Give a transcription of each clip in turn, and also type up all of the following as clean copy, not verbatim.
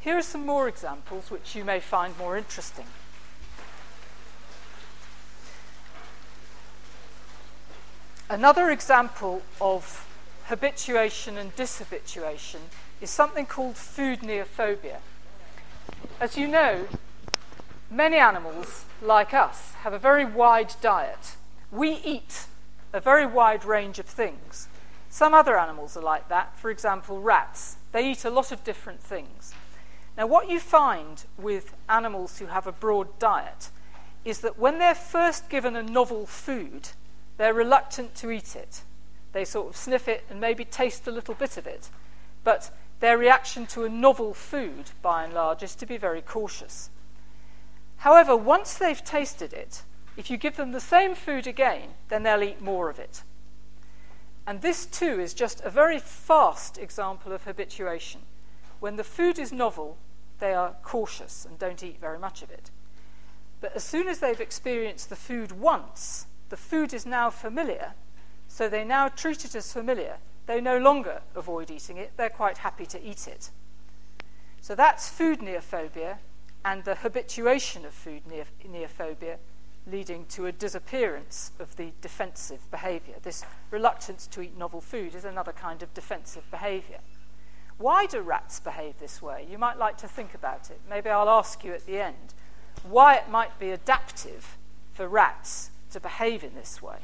Here are some more examples which you may find more interesting. Another example of habituation and dishabituation is something called food neophobia. As you know, many animals, like us, have a very wide diet. We eat a very wide range of things. Some other animals are like that. For example, rats. They eat a lot of different things. Now, what you find with animals who have a broad diet is that when they're first given a novel food, they're reluctant to eat it. They sort of sniff it and maybe taste a little bit of it. But their reaction to a novel food, by and large, is to be very cautious. However, once they've tasted it, if you give them the same food again, then they'll eat more of it. And this, too, is just a very fast example of habituation. When the food is novel, they are cautious and don't eat very much of it. But as soon as they've experienced the food once, the food is now familiar, so they now treat it as familiar. They no longer avoid eating it, they're quite happy to eat it. So that's food neophobia and the habituation of food neophobia leading to a disappearance of the defensive behaviour. This reluctance to eat novel food is another kind of defensive behaviour. Why do rats behave this way? You might like to think about it. Maybe I'll ask you at the end why it might be adaptive for rats to behave in this way.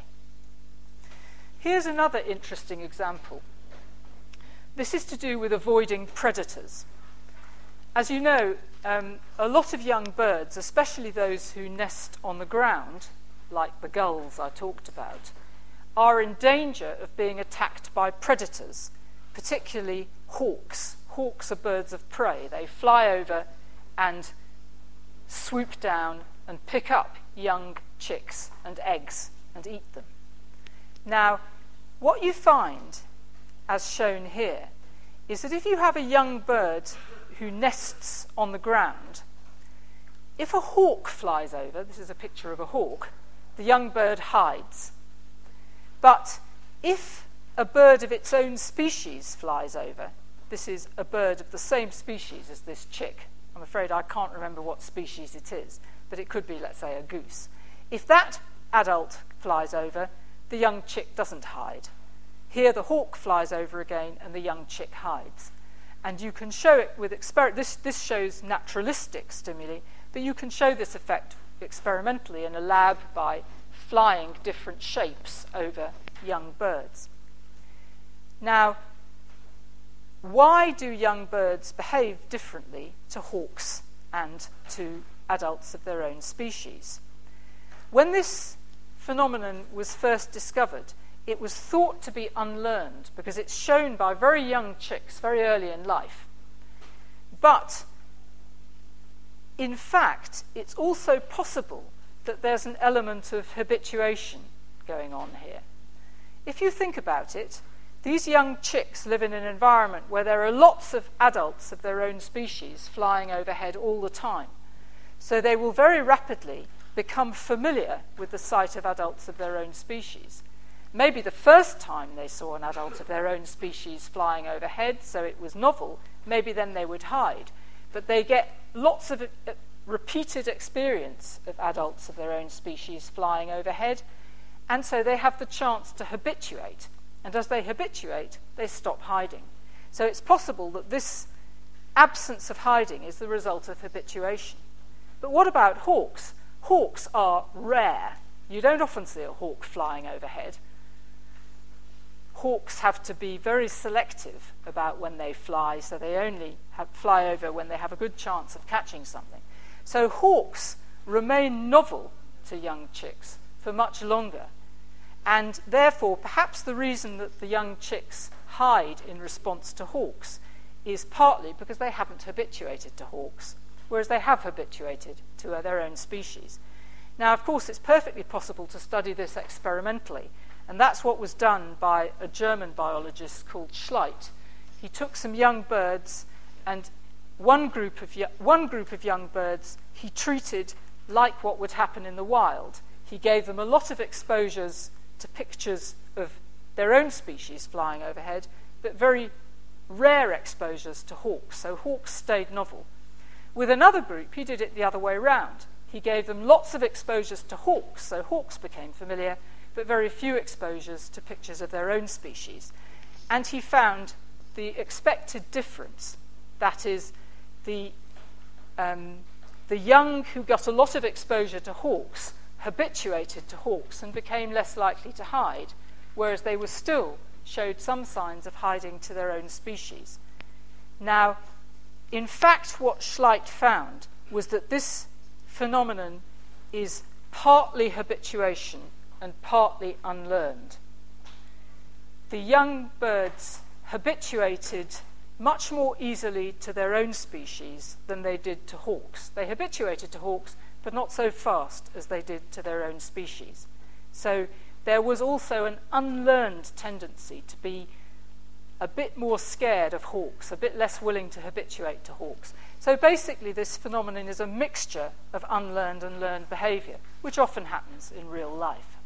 Here's another interesting example. This is to do with avoiding predators. As you know, a lot of young birds, especially those who nest on the ground, like the gulls I talked about, are in danger of being attacked by predators, particularly hawks. Hawks are birds of prey. They fly over and swoop down and pick up young chicks and eggs and eat them. Now, what you find, as shown here, is that if you have a young bird who nests on the ground, if a hawk flies over, this is a picture of a hawk, the young bird hides. But if a bird of its own species flies over, this is a bird of the same species as this chick. I'm afraid I can't remember what species it is, but it could be, let's say, a goose. If that adult flies over, the young chick doesn't hide. Here the hawk flies over again and the young chick hides. And you can show it with this shows naturalistic stimuli, but you can show this effect experimentally in a lab by flying different shapes over young birds. Now, why do young birds behave differently to hawks and to adults of their own species? When this phenomenon was first discovered, it was thought to be unlearned because it's shown by very young chicks very early in life. But in fact, it's also possible that there's an element of habituation going on here. If you think about it, these young chicks live in an environment where there are lots of adults of their own species flying overhead all the time. So they will very rapidly become familiar with the sight of adults of their own species. Maybe the first time they saw an adult of their own species flying overhead, so it was novel, maybe then they would hide. But they get lots of repeated experience of adults of their own species flying overhead, and so they have the chance to habituate. And as they habituate, they stop hiding. So it's possible that this absence of hiding is the result of habituation. But what about hawks? Hawks are rare. You don't often see a hawk flying overhead. Hawks have to be very selective about when they fly, so they only fly over when they have a good chance of catching something. So hawks remain novel to young chicks for much longer. And therefore, perhaps the reason that the young chicks hide in response to hawks is partly because they haven't habituated to hawks, whereas they have habituated to their own species. Now, of course, it's perfectly possible to study this experimentally, and that's what was done by a German biologist called Schleit. He took some young birds, and one group of young birds he treated like what would happen in the wild. He gave them a lot of exposures to pictures of their own species flying overhead, but very rare exposures to hawks, so hawks stayed novel. With another group, he did it the other way round. He gave them lots of exposures to hawks, so hawks became familiar, but very few exposures to pictures of their own species. And he found the expected difference, that is, the young who got a lot of exposure to hawks habituated to hawks and became less likely to hide, whereas they were still showed some signs of hiding to their own species. Now, in fact, what Schleidt found was that this phenomenon is partly habituation and partly unlearned. The young birds habituated much more easily to their own species than they did to hawks. They habituated to hawks, but not so fast as they did to their own species. So there was also an unlearned tendency to be a bit more scared of hawks, a bit less willing to habituate to hawks. So basically this phenomenon is a mixture of unlearned and learned behaviour, which often happens in real life.